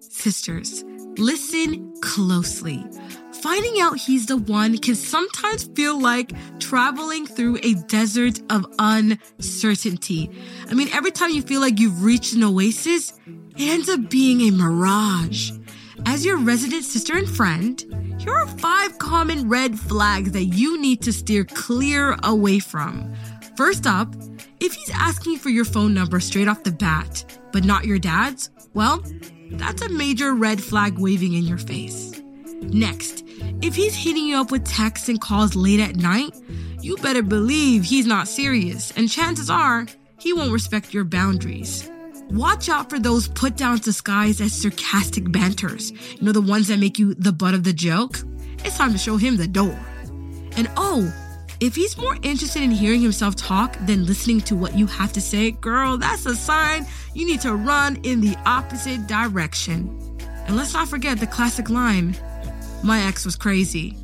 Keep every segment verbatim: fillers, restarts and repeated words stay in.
Sisters, listen closely. Finding out he's the one can sometimes feel like traveling through a desert of uncertainty. I mean, every time you feel like you've reached an oasis, it ends up being a mirage. As your resident sister and friend, here are five common red flags that you need to steer clear away from. First up, if he's asking for your phone number straight off the bat, but not your dad's, well, that's a major red flag waving in your face. Next, if he's hitting you up with texts and calls late at night, you better believe he's not serious, and chances are he won't respect your boundaries. Watch out for those put-downs disguised as sarcastic banters. You know, the ones that make you the butt of the joke? It's time to show him the door. And oh, if he's more interested in hearing himself talk than listening to what you have to say, girl, that's a sign you need to run in the opposite direction. And let's not forget the classic line, my ex was crazy.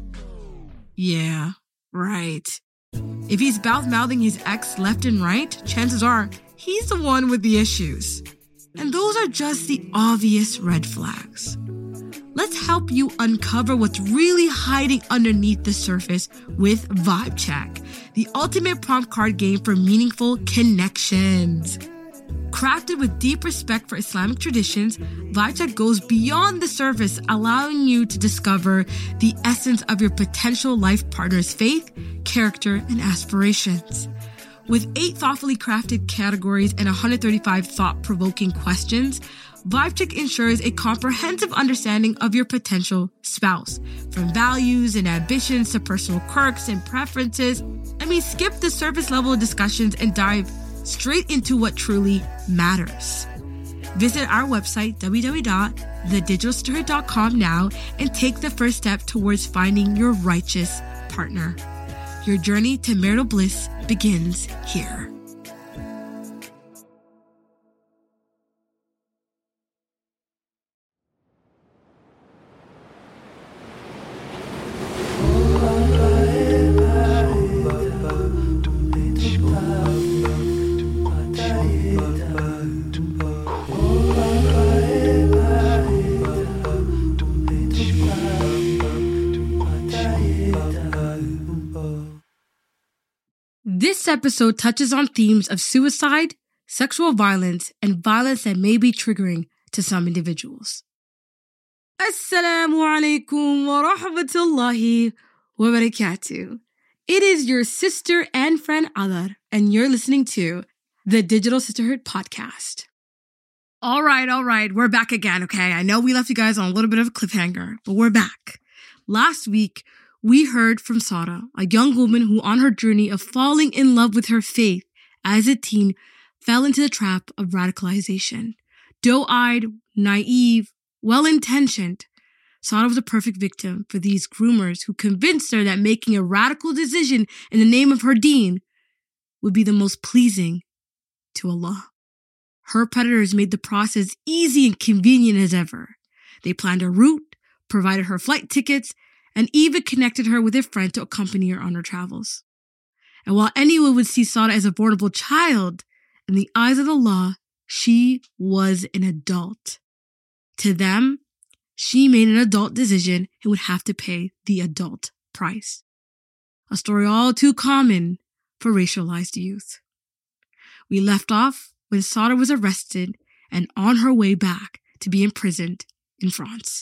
Yeah, right. If he's mouth-mouthing his ex left and right, chances are he's the one with the issues. And those are just the obvious red flags. Let's help you uncover what's really hiding underneath the surface with Vibe Check, the ultimate prompt card game for meaningful connections. Crafted with deep respect for Islamic traditions, Vibe Check goes beyond the surface, allowing you to discover the essence of your potential life partner's faith, character, and aspirations. With eight thoughtfully crafted categories and one hundred thirty-five thought-provoking questions, Vibe Check ensures a comprehensive understanding of your potential spouse, from values and ambitions to personal quirks and preferences. I mean, skip the surface-level discussions and dive straight into what truly matters. Visit our website, w w w dot the digital sisterhood dot com now and take the first step towards finding your righteous partner. Your journey to marital bliss begins here. This episode touches on themes of suicide, sexual violence, and violence that may be triggering to some individuals. Assalamu alaikum wa rahmatullahi wa barakatuh. It is your sister and friend Adar, and you're listening to the Digital Sisterhood Podcast. All right, all right, we're back again, okay? I know we left you guys on a little bit of a cliffhanger, but we're back. Last week, we heard from Sara, a young woman who on her journey of falling in love with her faith as a teen fell into the trap of radicalization. Doe-eyed, naive, well-intentioned, Sara was a perfect victim for these groomers who convinced her that making a radical decision in the name of her deen would be the most pleasing to Allah. Her predators made the process easy and convenient as ever. They planned a route, provided her flight tickets, and even connected her with a friend to accompany her on her travels. And while anyone would see Sara as a vulnerable child, in the eyes of the law, she was an adult. To them, she made an adult decision and would have to pay the adult price. A story all too common for racialized youth. We left off when Sara was arrested and on her way back to be imprisoned in France.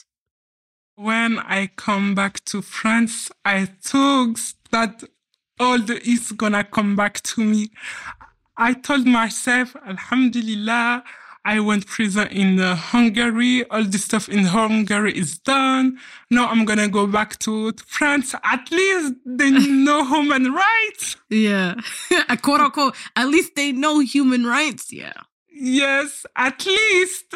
When I come back to France, I thought that all the is gonna come back to me. I told myself, Alhamdulillah, I went prison in uh, Hungary. All the stuff in Hungary is done. Now I'm gonna go back to, to France. At least they know human rights. Yeah, quote unquote. At least they know human rights. Yeah. Yes, at least.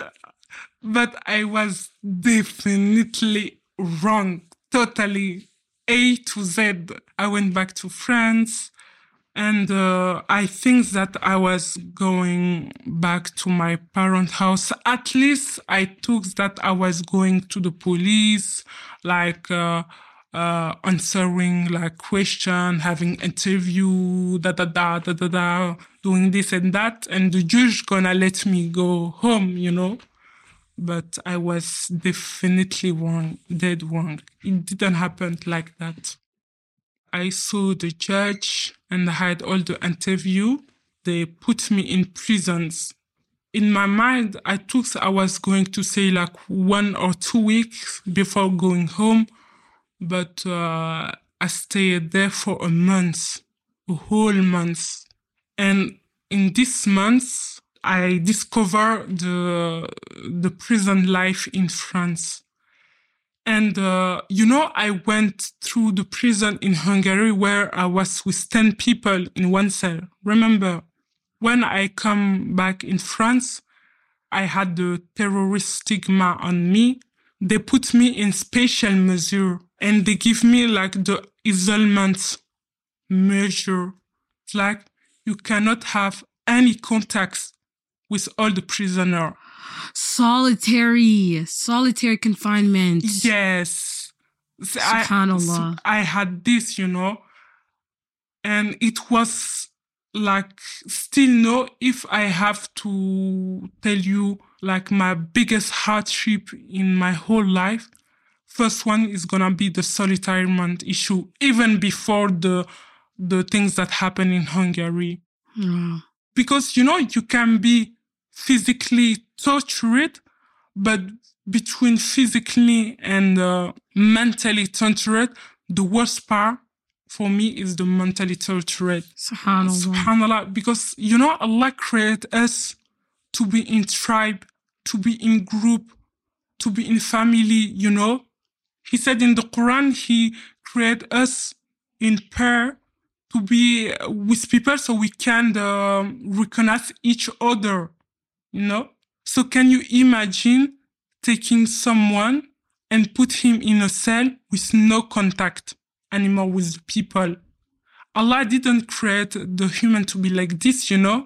But I was definitely wrong, totally, A to Z. I went back to France, and uh, I think that I was going back to my parents' house. At least I took that I was going to the police, like uh, uh, answering like question, having interview, da da da da da da, doing this and that, and the judge gonna let me go home, you know. but I was definitely wrong, dead wrong. It didn't happen like that. I saw the judge and I had all the interview. They put me in prisons. In my mind, I thought I was going to say like one or two weeks before going home, but uh, I stayed there for a month, a whole month. And in this month, I discovered the, the prison life in France. And, uh, you know, I went through the prison in Hungary where I was with ten people in one cell. Remember, when I come back in France, I had the terrorist stigma on me. They put me in special measure and they give me like the isolement measure. It's like you cannot have any contacts with all the prisoners. Solitary, solitary confinement. Yes. So Subhanallah. I, I had this, you know, and it was like, still no, if I have to tell you like my biggest hardship in my whole life, first one is gonna be the solitary issue, even before the the things that happen in Hungary. Mm. Because, you know, you can be physically tortured, but between physically and uh, mentally tortured, the worst part for me is the mentally tortured. Subhanallah. Subhanallah. Because, you know, Allah created us to be in tribe, to be in group, to be in family, you know. He said in the Quran, He created us in pair to be with people so we can uh, recognize each other, you know. So can you imagine taking someone and put him in a cell with no contact anymore with people? Allah didn't create the human to be like this, you know.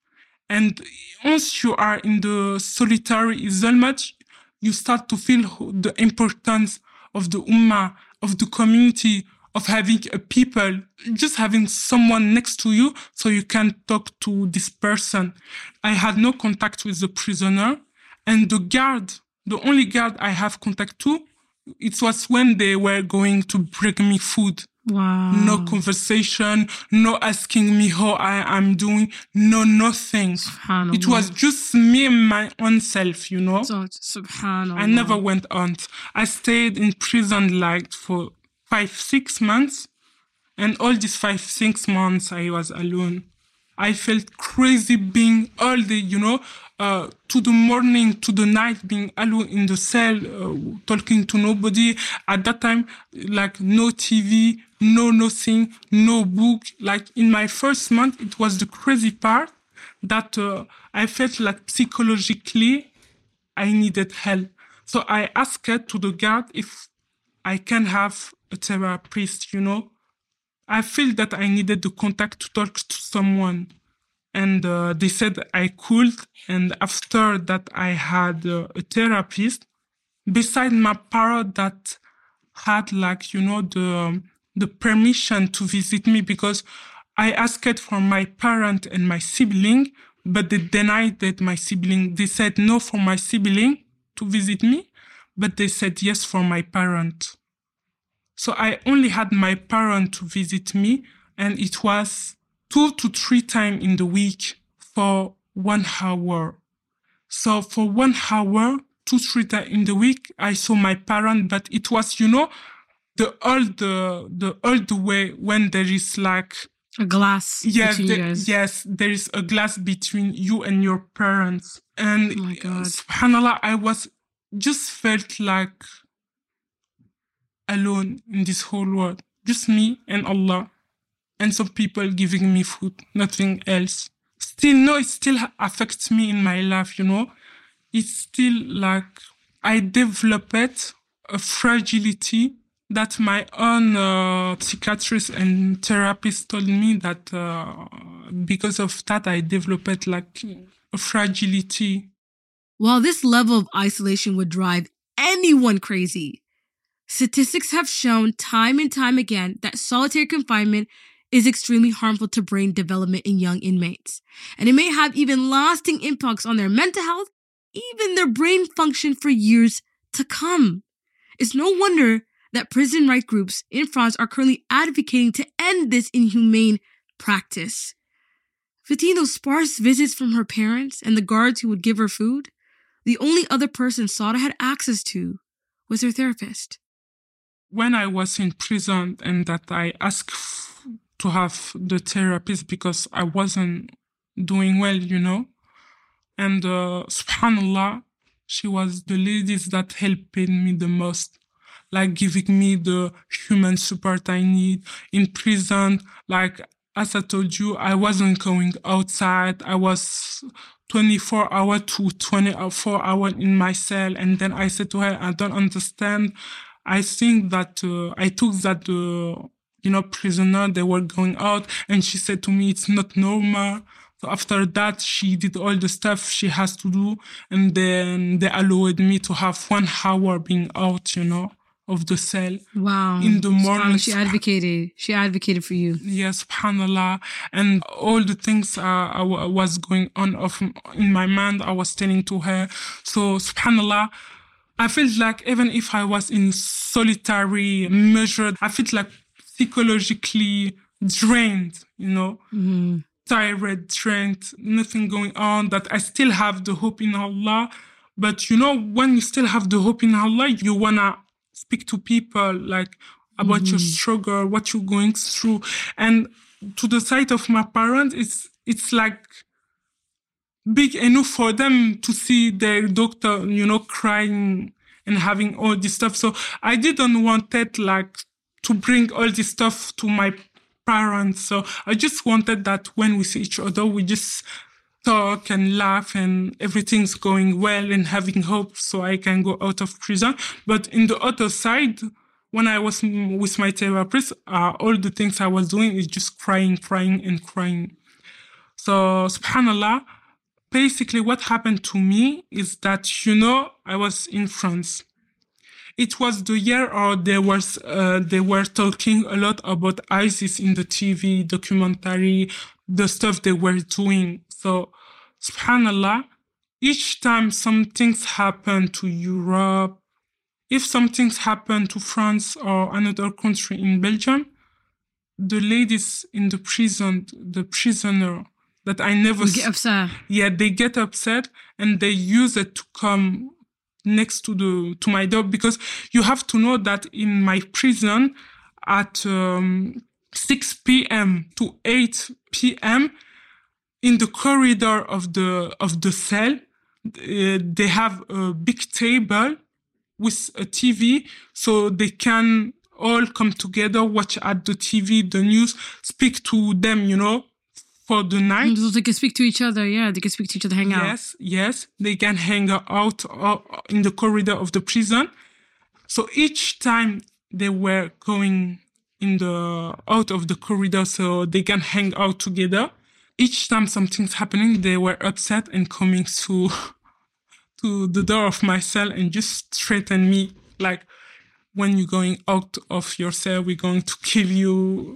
And once you are in the solitary isolement, you start to feel the importance of the ummah, of the community, of having a people, just having someone next to you so you can talk to this person. I had no contact with the prisoner, and the guard, the only guard I have contact to, it was when they were going to bring me food. Wow. No conversation, no asking me how I am doing, no nothing. Subhanallah. It was just me and my own self, you know. So, subhanallah. I never went out. I stayed in prison like for five, six months. And all these five, six months, I was alone. I felt crazy being all day, you know, uh, to the morning, to the night, being alone in the cell, uh, talking to nobody. At that time, like no T V, no nothing, no book. Like in my first month, it was the crazy part that uh, I felt like psychologically I needed help. So I asked to the guard if I can have a therapist, you know. I feel that I needed the contact to talk to someone. And uh, they said I could. And after that, I had uh, a therapist beside my parent that had like, you know, the, um, the permission to visit me, because I asked for my parent and my sibling, but they denied that my sibling. They said no for my sibling to visit me, but they said yes for my parent. So I only had my parent to visit me, and it was two to three times in the week for one hour. So for one hour, two, three times in the week, I saw my parent, but it was, you know, the old, the, the old way when there is like a glass yes, between the, you guys. Yes, there is a glass between you and your parents. And oh my God. subhanallah, I was just felt like alone in this whole world. Just me and Allah. And some people giving me food, nothing else. Still, no, it still affects me in my life, you know. It's still like I developed a fragility that my own uh, psychiatrist and therapist told me that uh, because of that, I developed like a fragility. While this level of isolation would drive anyone crazy, statistics have shown time and time again that solitary confinement is extremely harmful to brain development in young inmates. And it may have even lasting impacts on their mental health even their brain function for years to come. It's no wonder that prison rights groups in France are currently advocating to end this inhumane practice. Between those sparse visits from her parents and the guards who would give her food, the only other person Sada had access to was her therapist. When I was in prison and that I asked f- to have the therapist because I wasn't doing well, you know, and uh, subhanallah, she was the ladies that helped me the most, like giving me the human support I need in prison. Like, as I told you, I wasn't going outside. I was twenty-four hour to twenty-four hour in my cell. And then I said to her, I don't understand. I think that uh, I took that, uh, you know, prisoner, they were going out. And she said to me, it's not normal. So after that, she did all the stuff she has to do. And then they allowed me to have one hour being out, you know, of the cell. Wow. In the morning. She advocated. She advocated for you. Yes, subhanallah. And all the things uh, I w- was going on of, in my mind, I was telling to her. So, subhanallah, I felt like even if I was in solitary measure, I felt like psychologically drained, you know. Mm-hmm. Tired, drained, nothing going on, that I still have the hope in Allah. But, you know, when you still have the hope in Allah, you want to speak to people, like, about mm-hmm. your struggle, what you're going through. And to the side of my parents, it's it's like big enough for them to see their doctor, you know, crying and having all this stuff. So I didn't want it, like, to bring all this stuff to my parents. So I just wanted that when we see each other, we just talk and laugh and everything's going well and having hope so I can go out of prison. But in the other side, when I was with my therapist, uh, all the things I was doing is just crying, crying and crying. So subhanallah, basically what happened to me is that, you know, I was in France. It was the year or there was, uh, they were talking a lot about ISIS in the T V documentary, the stuff they were doing. So, subhanallah, each time some things happen to Europe, if some things happen to France or another country in Belgium, the ladies in the prison, the prisoner that I never... They get upset. Yeah, they get upset and they use it to come next to the to my door, because you have to know that in my prison at um, six p.m. to eight p.m. in the corridor of the of the cell, uh, they have a big table with a T V, so they can all come together, watch at the T V, the news, speak to them, you know, for the night. So they can speak to each other, yeah. They can speak to each other, hang out. Yes, yes. They can hang out in the corridor of the prison. So each time they were going in the out of the corridor so they can hang out together, each time something's happening, they were upset and coming to, to the door of my cell and just threaten me. Like, when you're going out of your cell, we're going to kill you.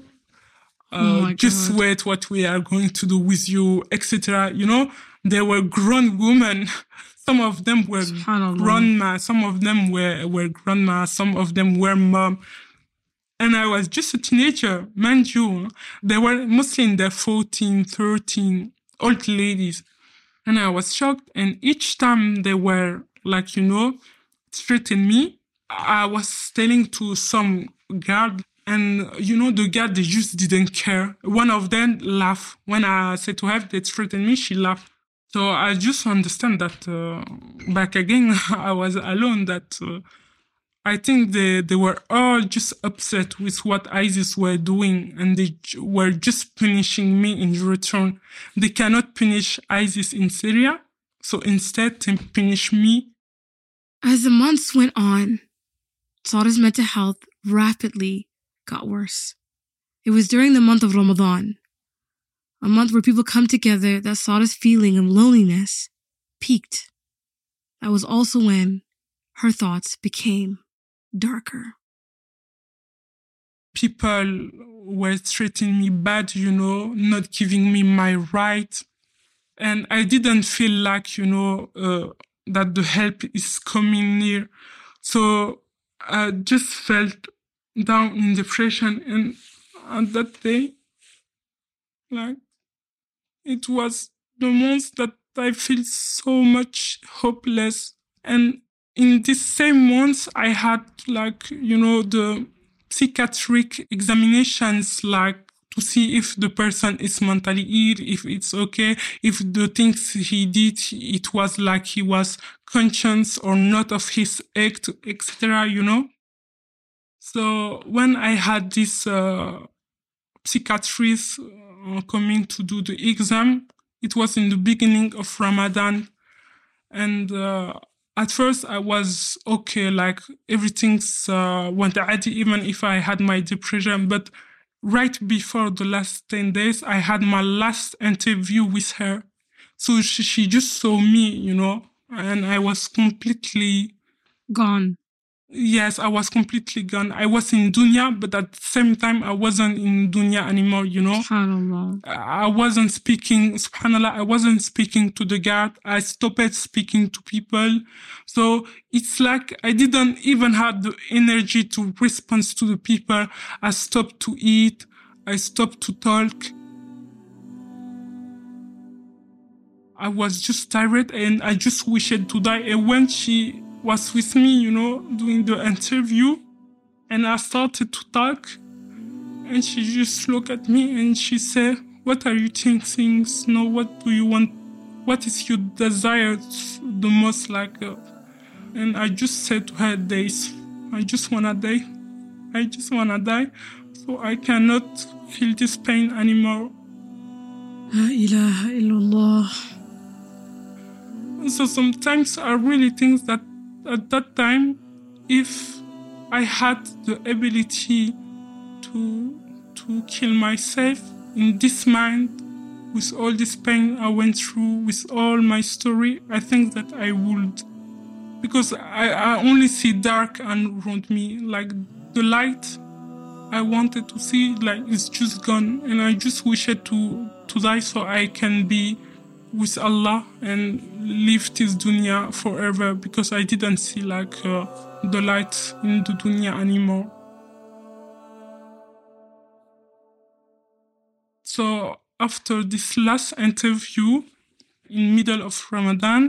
Uh, oh just God. wait what we are going to do with you, et cetera. You know, they were grown women. Some of them were grandma. Some of them were, were grandma. Some of them were mom. And I was just a teenager, mind you. They were mostly in their fourteen, thirteen, old ladies. And I was shocked. And each time they were, like, you know, threatening me, I was telling to some guard. And, you know, the guard, they just didn't care. One of them laughed. When I said to her, they threatened me, she laughed. So I just understand that uh, back again, I was alone, that uh, I think they, they were all just upset with what ISIS were doing, and they were just punishing me in return. They cannot punish ISIS in Syria, so instead they punish me. As the months went on, Sada's mental health rapidly got worse. It was during the month of Ramadan, a month where people come together, that Sada's feeling of loneliness peaked. That was also when her thoughts became darker. People were treating me bad, you know, not giving me my right. And I didn't feel like, you know, uh, that the help is coming near. So I just felt down in depression. And on that day, like, it was the month that I feel so much hopeless. And in this same month, I had, like, you know, the psychiatric examinations, like, to see if the person is mentally ill, if it's okay, if the things he did, it was like he was conscious or not of his act, et cetera, you know? So when I had this uh, psychiatrist uh, coming to do the exam, it was in the beginning of Ramadan. And uh, at first I was okay, like everything's uh, went adi, even if I had my depression. But right before the last ten days, I had my last interview with her. So she, she just saw me, you know, and I was completely gone. Yes, I was completely gone. I was in dunya, but at the same time, I wasn't in dunya anymore, you know. SubhanAllah. I wasn't speaking, subhanAllah, I wasn't speaking to the guard. I stopped speaking to people. So it's like I didn't even have the energy to respond to the people. I stopped to eat. I stopped to talk. I was just tired and I just wished to die. And when she was with me, you know, doing the interview, and I started to talk, and she just looked at me and she said, "What are you thinking? No, what do you want? What is your desire the most?" Like, uh, and I just said to her, "Days, I just wanna die. I just wanna die, so I cannot feel this pain anymore." La ilaha illallah. So sometimes I really think that at that time, if I had the ability to to kill myself in this mind, with all this pain I went through, with all my story, I think that I would. Because I, I only see dark around me, like the light I wanted to see, like it's just gone. And I just wish it to, to die so I can be with Allah and live this dunya forever, because I didn't see like uh, the light in the dunya anymore. So after this last interview in middle of Ramadan,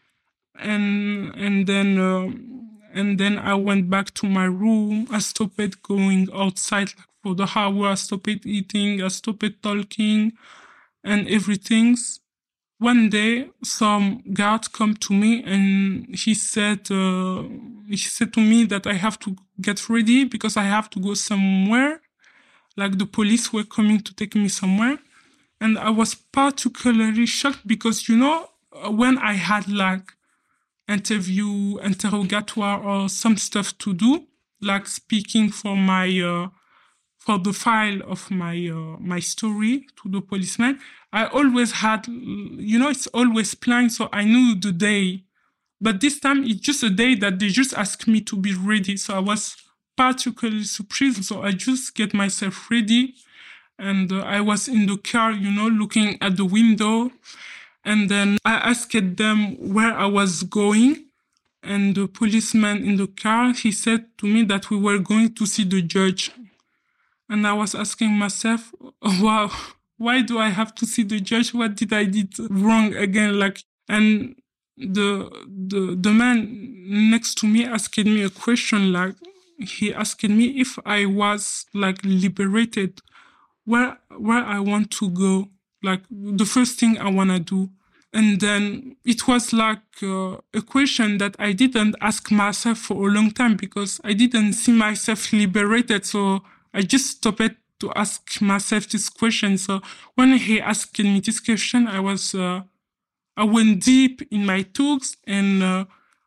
and and then uh, and then I went back to my room. I stopped going outside like, for the hour. I stopped eating. I stopped talking, and everything. One day, some guard come to me and he said, uh, he said to me that I have to get ready because I have to go somewhere. Like the police were coming to take me somewhere. And I was particularly shocked because, you know, when I had like interview, interrogatoire or some stuff to do, like speaking for my, uh, for the file of my uh, my story to the policeman, I always had, you know, it's always planned, so I knew the day. But this time, it's just a day that they just asked me to be ready. So I was particularly surprised. So I just get myself ready. And uh, I was in the car, you know, looking at the window. And then I asked them where I was going. And the policeman in the car, he said to me that we were going to see the judge. And I was asking myself, oh, wow, why do I have to see the judge? What did I did wrong again? Like, and the the the man next to me asked me a question. Like, he asked me if I was like liberated, where where I want to go, like the first thing I wanna do. And then it was like uh, a question that I didn't ask myself for a long time because I didn't see myself liberated. So I just stopped to ask myself this question. So when he asked me this question, I was, uh, I went deep in my thoughts and, uh,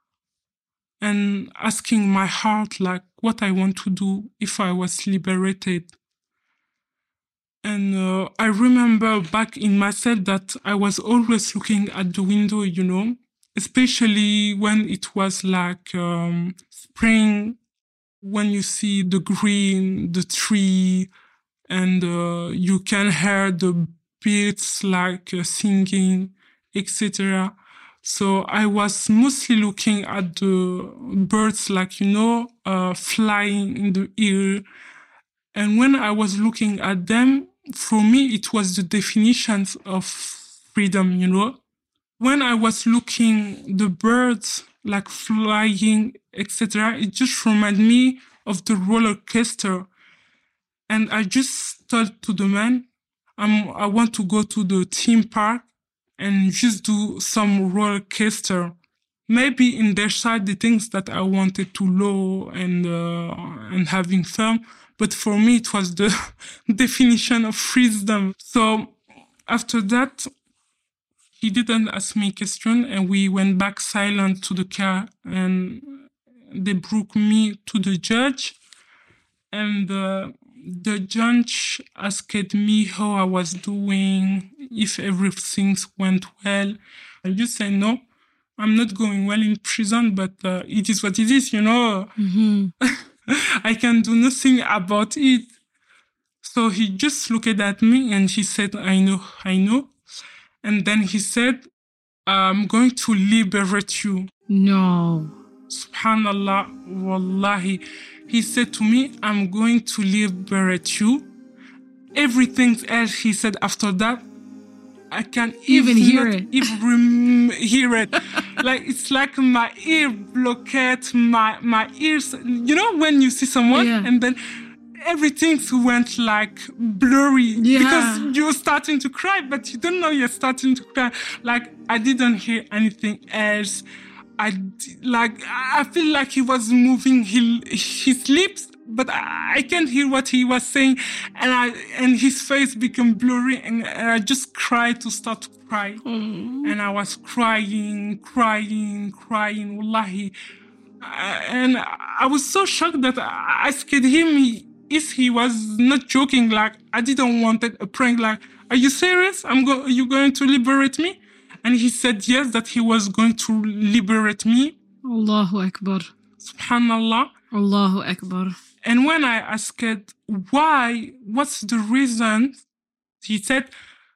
and asking my heart, like, what I want to do if I was liberated. And uh, I remember back in myself that I was always looking at the window, you know, especially when it was like um, spring, when you see the green, the tree, and uh, you can hear the birds like uh, singing, et cetera. So I was mostly looking at the birds, like, you know, uh, flying in the air. And when I was looking at them, for me, it was the definition of freedom, you know. When I was looking the birds, like flying, et cetera, it just reminded me of the roller coaster. And I just told to the man, I'm, I want to go to the theme park and just do some roller coaster. Maybe in their side, the things that I wanted to low and uh, and having fun. But for me, it was the definition of freedom. So after that, he didn't ask me a question, and we went back silent to the car, and they brought me to the judge. And uh, the judge asked me how I was doing, if everything went well. I just said, no, I'm not going well in prison, but uh, it is what it is, you know. Mm-hmm. I can do nothing about it. So he just looked at me and he said, I know, I know. And then he said, I'm going to liberate you. No. Subhanallah, wallahi. He said to me, I'm going to liberate you. Everything else he said after that, I can even, even hear it. Even hear it. Like, it's like my ear blocked, my, my ears. You know, when you see someone yeah. and then everything went like blurry yeah. because you're starting to cry, but you don't know you're starting to cry. Like, I didn't hear anything else. I like I feel like he was moving his, his lips, but I, I can't hear what he was saying, and I and his face became blurry, and, and I just cried to start to cry, mm. and I was crying, crying, crying, wallahi, uh, and I was so shocked that I asked him if he was not joking. Like, I didn't want a prank. Like, are you serious? I'm go. Are you going to liberate me? And he said yes, that he was going to liberate me. Allahu Akbar. Subhanallah. Allahu Akbar. And when I asked why, what's the reason, he said,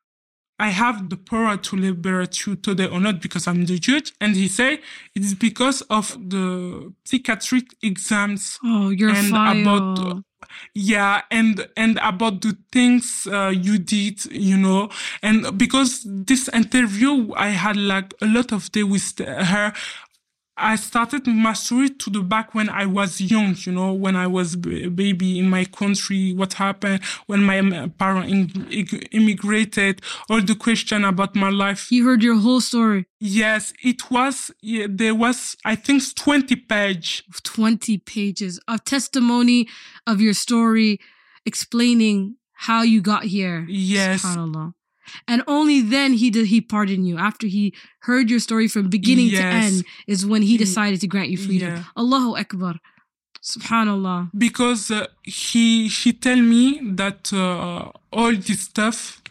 I have the power to liberate you today or not because I'm the judge. And he said, it's because of the psychiatric exams. Oh, your and file. About, yeah, and and about the things uh, you did, you know. And because this interview, I had like a lot of day with her. I started my story to the back when I was young, you know, when I was a baby in my country, what happened when my parents immigrated, all the question about my life. You heard your whole story? Yes, it was, yeah, there was, I think, twenty pages. twenty pages of testimony of your story, explaining how you got here. Yes. SubhanAllah. And only then he did he pardon you. After he heard your story from beginning yes. to end is when he decided to grant you freedom. Yeah. Allahu Akbar. Subhanallah. Because uh, he he tell me that uh, all this stuff,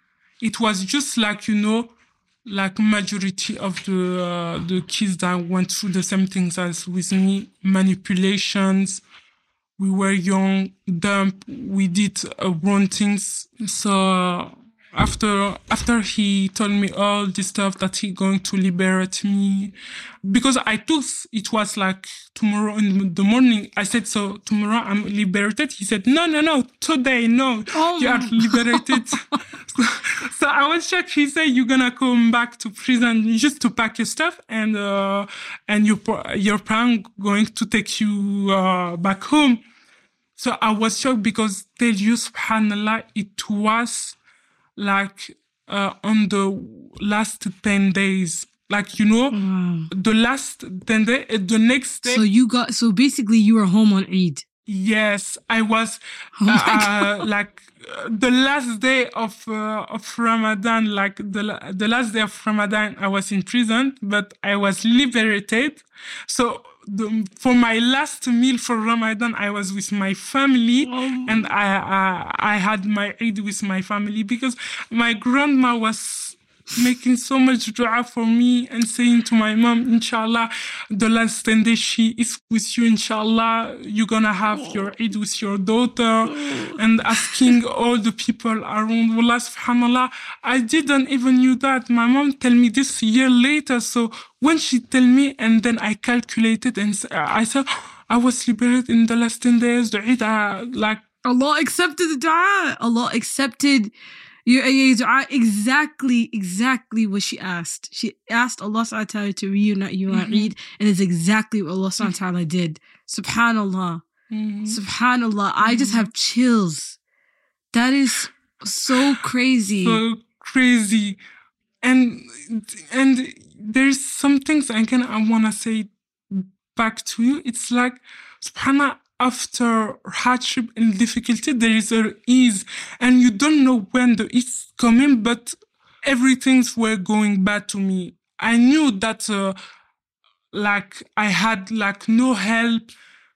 it was just like, you know, like majority of the uh, the kids that went through the same things as with me, manipulations. We were young, dumb. We did uh, wrong things. So. Uh, After after he told me all this stuff that he going to liberate me, because I thought it was like tomorrow in the morning. I said, so tomorrow I'm liberated. He said, no, no, no, today, no, oh you are liberated. so, so I was shocked. He said, you're gonna come back to prison just to pack your stuff, and uh, and your your parents going to take you uh, back home. So I was shocked because tell you, subhanallah, it was like uh, on the last ten days, like, you know, wow. the last ten days, the next day. So you got, so basically you were home on Eid. Yes, I was oh uh, like uh, the last day of uh, of Ramadan, like the the last day of Ramadan, I was in prison, but I was liberated. So the, for my last meal for Ramadan, I was with my family, oh. and I, I I had my Eid with my family because my grandma was making so much dua for me and saying to my mom, inshallah, the last ten days she is with you, inshallah, you're gonna have your Eid with your daughter, and asking all the people around. Wallah, subhanallah, I didn't even knew that. My mom tell me this a year later. So when she tell me, and then I calculated and I said, I was liberated in the last ten days, the Eid, uh, like, Allah accepted the dua. Allah accepted your, your dua exactly, exactly what she asked. She asked Allah subhanahu wa ta'ala to reunite you on mm-hmm. Eid, and it's exactly what Allah subhanahu wa ta'ala did. Subhanallah. Mm-hmm. Subhanallah. Mm-hmm. I just have chills. That is so crazy. So crazy. And and there's some things again I want to say back to you. It's like, subhanallah, after hardship and difficulty, there is a ease, and you don't know when the ease is coming, but everything's were going bad to me. I knew that, uh, like, I had, like, no help,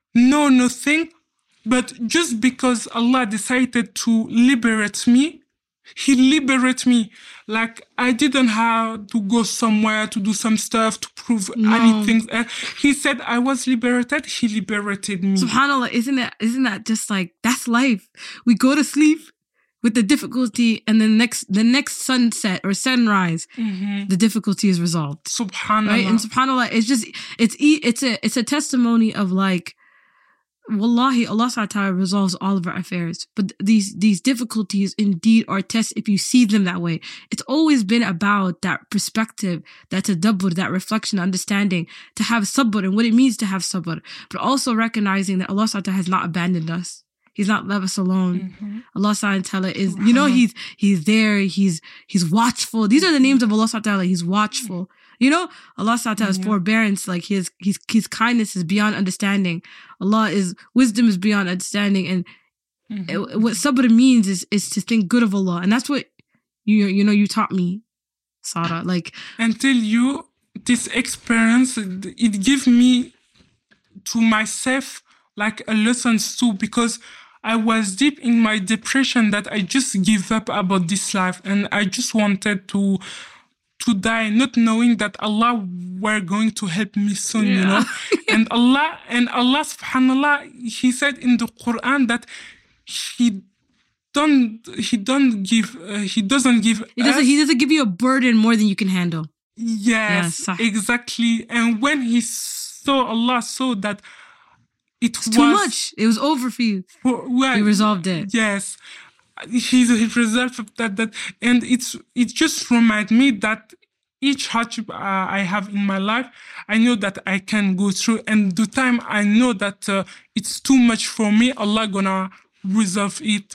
no nothing, but just because Allah decided to liberate me, He liberated me. Like, I didn't have to go somewhere to do some stuff to prove no. anything. Uh, he said I was liberated. He liberated me. SubhanAllah, isn't that, isn't that just like, that's life? We go to sleep with the difficulty, and the next, the next sunset or sunrise, mm-hmm. the difficulty is resolved. SubhanAllah. Right? And SubhanAllah, it's just, it's, it's a, it's a testimony of like, Wallahi, Allah subhanahu wa ta'ala resolves all of our affairs. But these these difficulties indeed are tests if you see them that way. It's always been about that perspective, that tadabbur, that reflection, understanding, to have sabr and what it means to have sabr. But also recognizing that Allah subhanahu wa ta'ala has not abandoned us. He's not left us alone. Mm-hmm. Allah subhanahu wa ta'ala is, you know, he's he's there, he's he's watchful. These are the names of Allah subhanahu wa ta'ala. He's watchful. You know, Allah subhanahu wa ta'ala's mm-hmm. forbearance, like his, his, his kindness is beyond understanding. Allah is, wisdom is beyond understanding. And mm-hmm. it, what sabr means is, is to think good of Allah. And that's what, you, you know, you taught me, Sarah. Like, until you, this experience, it gave me to myself, like a lesson too, because I was deep in my depression that I just gave up about this life. And I just wanted to, to die, not knowing that Allah were going to help me soon, yeah. you know. and Allah and Allah subhanallah, He said in the Quran that He don't He don't give uh, He doesn't give He doesn't us, He doesn't give you a burden more than you can handle. Yes, yes exactly. And when He saw Allah saw that it it's was too much, it was over for you. For, well, He resolved it. Yes. He's a result of that, that, and it's it just reminds me that each hardship uh, I have in my life, I know that I can go through, and the time I know that uh, it's too much for me, Allah gonna resolve it.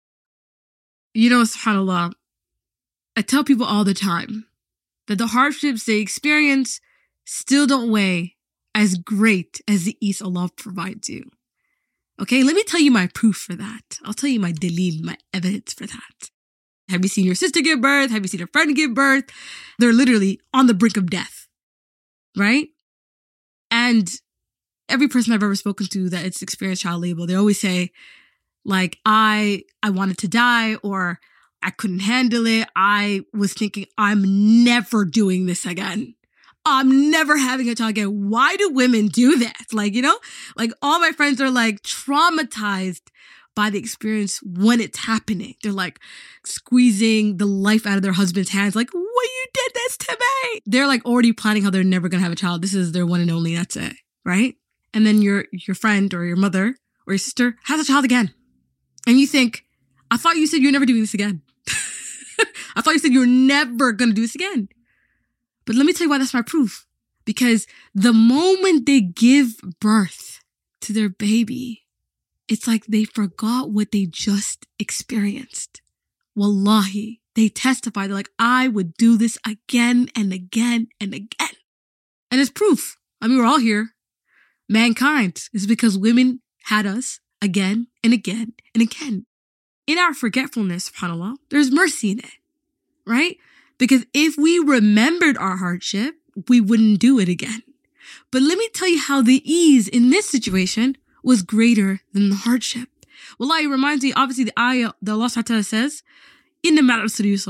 You know, subhanAllah, I tell people all the time that the hardships they experience still don't weigh as great as the ease Allah provides you. Okay, let me tell you my proof for that. I'll tell you my dalil, my evidence for that. Have you seen your sister give birth? Have you seen a friend give birth? They're literally on the brink of death, right? And every person I've ever spoken to that it's experienced child labor, they always say, like, I I wanted to die, or I couldn't handle it. I was thinking, I'm never doing this again. I'm never having a child again. Why do women do that? Like, you know, like all my friends are like traumatized by the experience when it's happening. They're like squeezing the life out of their husband's hands. Like, what, you did this to me? They're like already planning how they're never going to have a child. This is their one and only. That's it. Right. And then your, your friend or your mother or your sister has a child again. And you think, I thought you said you're never doing this again. I thought you said you're never going to do this again. But let me tell you why that's my proof. Because the moment they give birth to their baby, it's like they forgot what they just experienced. Wallahi, they testify. They're like, I would do this again and again and again. And it's proof. I mean, we're all here. Mankind. It's because women had us again and again and again. In our forgetfulness, subhanAllah, there's mercy in it. Right? Because if we remembered our hardship, we wouldn't do it again. But let me tell you how the ease in this situation was greater than the hardship. Wallahi, it reminds me, obviously, the ayah that Allah subhanahu wa ta'ala says, Inna ma'al usri yusra.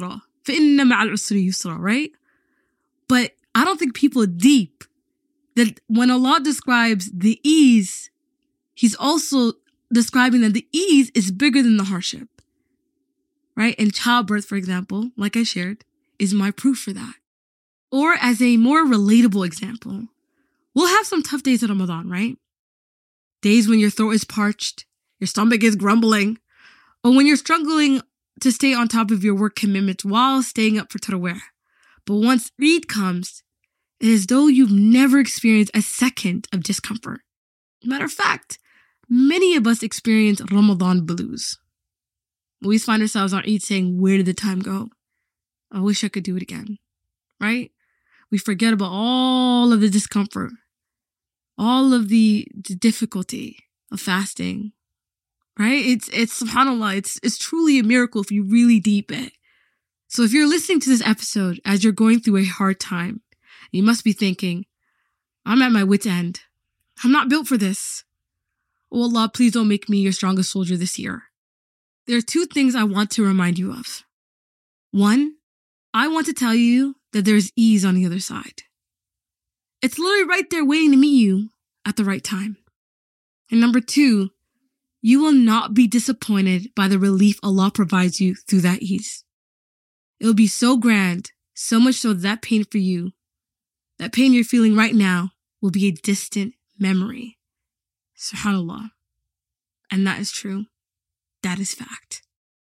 فَإِنَّ مَعَ الْعُسْرِ يُسْرًا, right? But I don't think people are deep that when Allah describes the ease, He's also describing that the ease is bigger than the hardship, right? And childbirth, for example, like I shared, is my proof for that. Or as a more relatable example, we'll have some tough days in Ramadan, right? Days when your throat is parched, your stomach is grumbling, or when you're struggling to stay on top of your work commitments while staying up for Tarawih. But once Eid comes, it is as though you've never experienced a second of discomfort. Matter of fact, many of us experience Ramadan blues. We always find ourselves on Eid saying, where did the time go? I wish I could do it again, right? We forget about all of the discomfort, all of the, the difficulty of fasting, right? It's, it's subhanAllah, it's, it's truly a miracle if you really deep it. So if you're listening to this episode as you're going through a hard time, you must be thinking, I'm at my wit's end. I'm not built for this. Oh Allah, please don't make me your strongest soldier this year. There are two things I want to remind you of. One, I want to tell you that there's ease on the other side. It's literally right there waiting to meet you at the right time. And number two, you will not be disappointed by the relief Allah provides you through that ease. It will be so grand, so much so that, that pain for you, that pain you're feeling right now, will be a distant memory. SubhanAllah. And that is true. That is fact.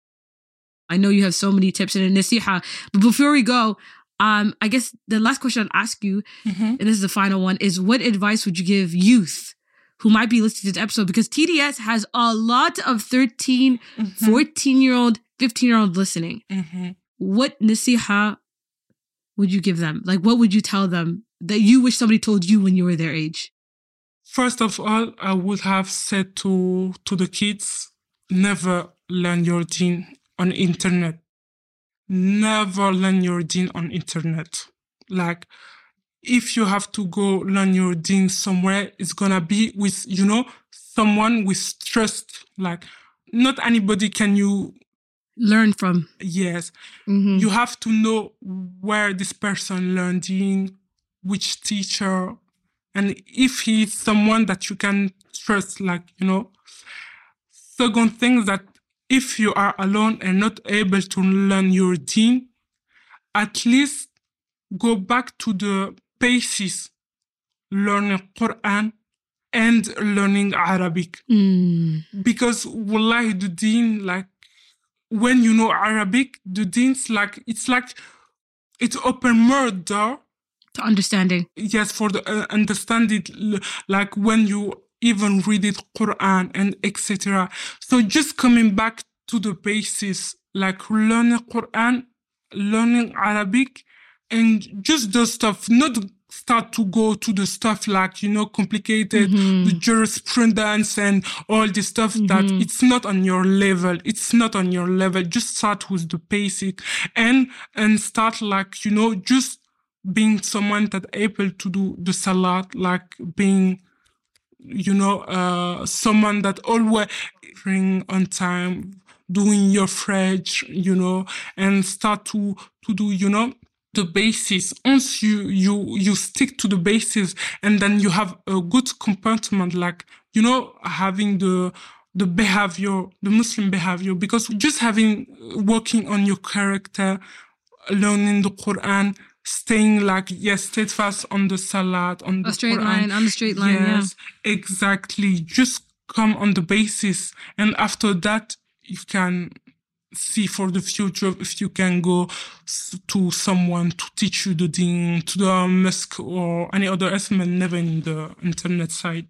I know you have so many tips and a nasiha, but before we go, um, I guess the last question I'd ask you, mm-hmm. and this is the final one, is what advice would you give youth who might be listening to this episode? Because T D S has a lot of thirteen, mm-hmm. fourteen-year-old, fifteen-year-old listening. Mm-hmm. What nasiha would you give them? Like, what would you tell them that you wish somebody told you when you were their age? First of all, I would have said to, to the kids, never learn your deen on internet. Never learn your deen on internet. Like, if you have to go learn your deen somewhere, it's gonna be with, you know, someone with trust. Like, not anybody can you learn from. Yes. Mm-hmm. You have to know where this person learned deen, which teacher, and if he's someone that you can trust, like, you know. Second thing is that if you are alone and not able to learn your deen, at least go back to the basics, learning Quran and learning Arabic. Mm. Because wallahi, the deen, like, when you know Arabic, the deen's like, it's like, it's open more door. To understanding. Yes, for the uh, understand it, like when you even read it, Quran and et cetera. So just coming back to the basics, like learning Quran, learning Arabic, and just the stuff, not start to go to the stuff like, you know, complicated, mm-hmm. the jurisprudence and all the stuff mm-hmm. that it's not on your level. It's not on your level. Just start with the basic and, and start like, you know, just being someone that able to do the salat, like being, you know, uh, someone that always praying on time, doing your French, you know, and start to, to do, you know, the basis. Once you, you, you stick to the basis and then you have a good comportment, like, you know, having the, the behavior, the Muslim behavior, because just having, working on your character, learning the Quran, staying like, yes, steadfast on the salat, on the a straight Quran. line, on the straight line, yes, yeah. Exactly. Just come on the basis. And after that, you can see for the future if you can go to someone to teach you the deen, to the mosque or any other estimate, never in the internet site.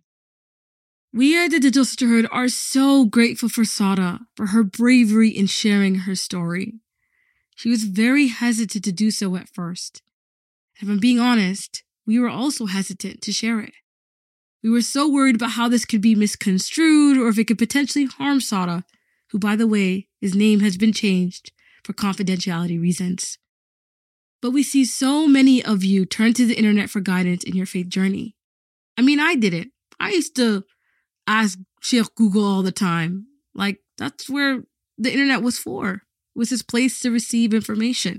We at the Digital Sisterhood are so grateful for Sada, for her bravery in sharing her story. She was very hesitant to do so at first. And if I'm being honest, we were also hesitant to share it. We were so worried about how this could be misconstrued or if it could potentially harm Sada, who, by the way, his name has been changed for confidentiality reasons. But we see so many of you turn to the internet for guidance in your faith journey. I mean, I did it. I used to ask Sheikh Google all the time. Like, that's where the internet was for. was his place to receive information.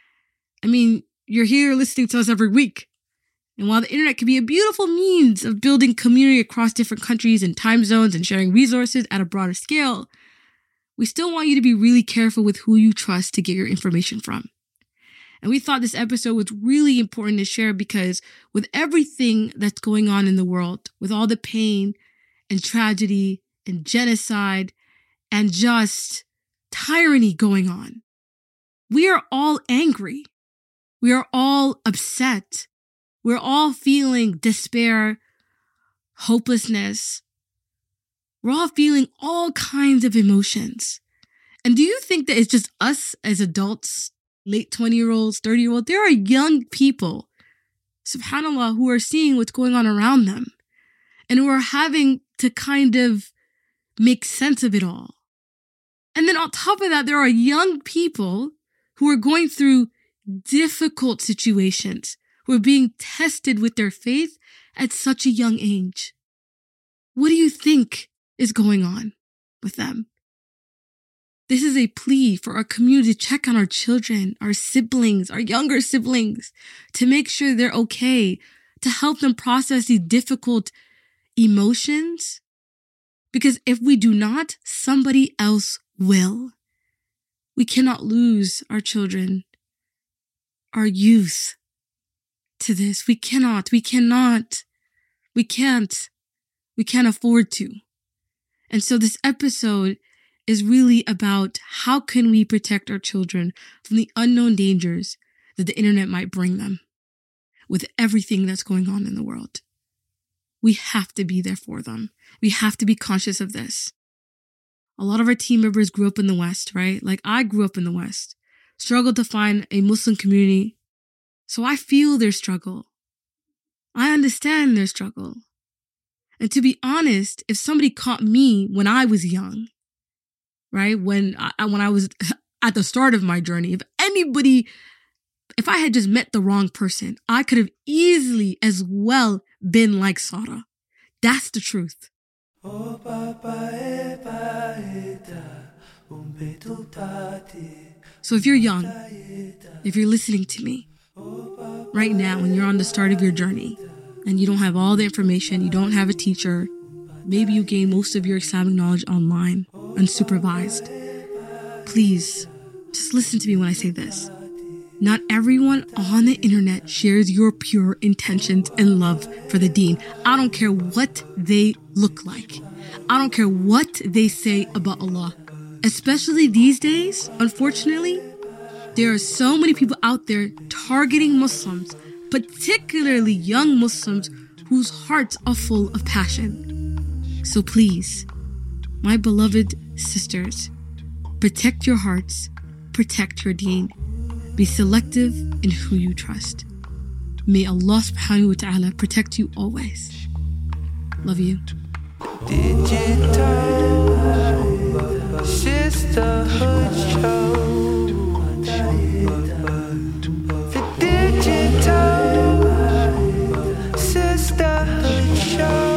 I mean, you're here listening to us every week. And while the internet can be a beautiful means of building community across different countries and time zones and sharing resources at a broader scale, we still want you to be really careful with who you trust to get your information from. And we thought this episode was really important to share because with everything that's going on in the world, with all the pain and tragedy and genocide and just tyranny going on, we are all angry. We are all upset. We're all feeling despair, hopelessness. We're all feeling all kinds of emotions. And do you think that it's just us as adults, late twenty-year-olds, thirty-year-olds? There are young people, subhanAllah, who are seeing what's going on around them and who are having to kind of make sense of it all. And then on top of that, there are young people who are going through difficult situations, who are being tested with their faith at such a young age. What do you think is going on with them? This is a plea for our community to check on our children, our siblings, our younger siblings, to make sure they're okay, to help them process these difficult emotions. Because if we do not, somebody else will. We cannot lose our children, our youth, to this. We cannot, we cannot, we can't, we can't afford to. And so this episode is really about how can we protect our children from the unknown dangers that the internet might bring them with everything that's going on in the world. We have to be there for them. We have to be conscious of this. A lot of our team members grew up in the West, right? Like I grew up in the West, struggled to find a Muslim community. So I feel their struggle. I understand their struggle. And to be honest, if somebody caught me when I was young, right? When I, when I was at the start of my journey, if anybody, if I had just met the wrong person, I could have easily as well been like Sarah. That's the truth. So if you're young, if you're listening to me right now and you're on the start of your journey and you don't have all the information, you don't have a teacher, maybe you gain most of your Islamic knowledge online, unsupervised, please just listen to me when I say this. Not everyone on the internet shares your pure intentions and love for the deen. I don't care what they look like. I don't care what they say about Allah. Especially these days, unfortunately, there are so many people out there targeting Muslims, particularly young Muslims whose hearts are full of passion. So please, my beloved sisters, protect your hearts, protect your deen. Be selective in who you trust. May Allah subhanahu wa ta'ala protect you always. Love you. Digital Sisterhood Show. The Digital Sisterhood Show.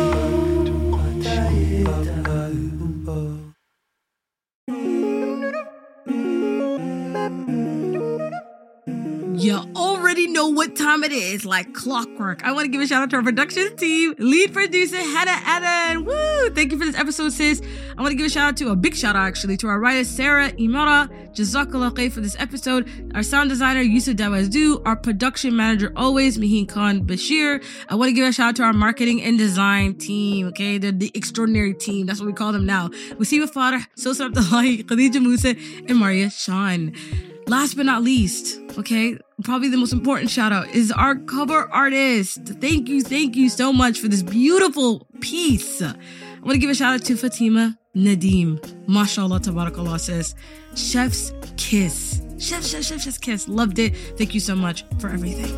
You already know what time it is, like clockwork. I want to give a shout out to our production team, lead producer Hannah Eden. Woo! Thank you for this episode, sis. I want to give a shout out to a big shout out actually to our writer Sarah Imara. Jazakallah khair for this episode. Our sound designer Yusuf Dawazdu. Our production manager always Mihin Khan Bashir. I want to give a shout out to our marketing and design team. Okay, they're the extraordinary team. That's what we call them now. Wasiba Farah, Sosa Abdullahi, Khadija Musa, and Maria Sean. Last but not least, okay, probably the most important shout out is our cover artist. Thank you, thank you so much for this beautiful piece. I want to give a shout out to Fatima Nadim. MashaAllah, tabarakallah says, Chef's Kiss. Chef, chef, chef, chef's kiss. Loved it. Thank you so much for everything.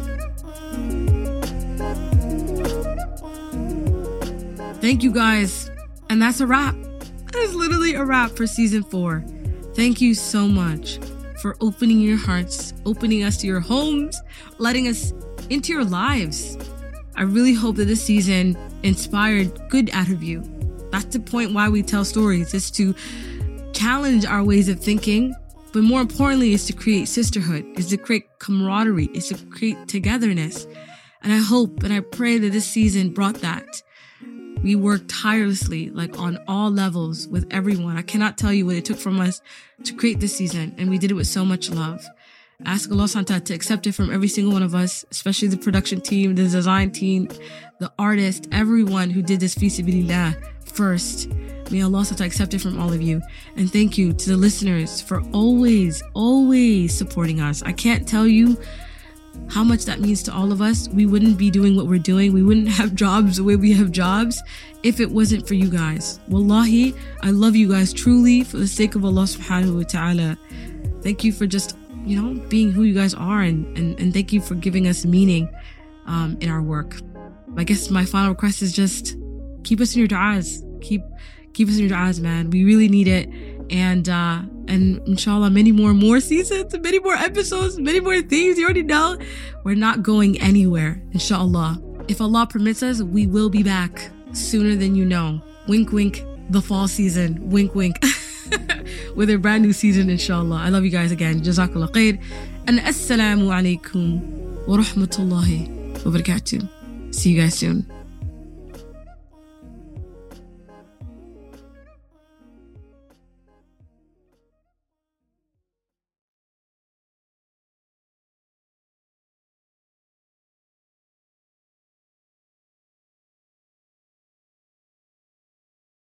Thank you guys. And that's a wrap. That is literally a wrap for season four. Thank you so much for opening your hearts, opening us to your homes, letting us into your lives. I really hope that this season inspired good out of you. That's the point why we tell stories, is to challenge our ways of thinking But more importantly, is to create sisterhood, is to create camaraderie, is to create togetherness. And I hope and I pray that this season brought that. We worked tirelessly, like on all levels with everyone. I cannot tell you what it took from us to create this season. And we did it with so much love. Ask Allah subhanahu wa ta'ala to accept it from every single one of us, especially the production team, the design team, the artist, everyone who did this fi sabilillah first. May Allah subhanahu wa ta'ala accept it from all of you. And thank you to the listeners for always, always supporting us. I can't tell you how much that means to all of us. We wouldn't be doing what we're doing. We wouldn't have jobs the way we have jobs if it wasn't for you guys. Wallahi, I love you guys truly for the sake of Allah subhanahu wa ta'ala. Thank you for just, you know, being who you guys are, and, and, and thank you for giving us meaning um, in our work. I guess my final request is just keep us in your du'as. Keep keep us in your du'as, man. We really need it. And uh, and inshallah, many more more seasons, many more episodes, many more things. You already know. We're not going anywhere, inshallah. If Allah permits us, we will be back sooner than you know. Wink, wink, the fall season. Wink, wink. With a brand new season, inshallah. I love you guys again. Jazakallah khair. And assalamu alaikum wa rahmatullahi wa barakatuh. See you guys soon.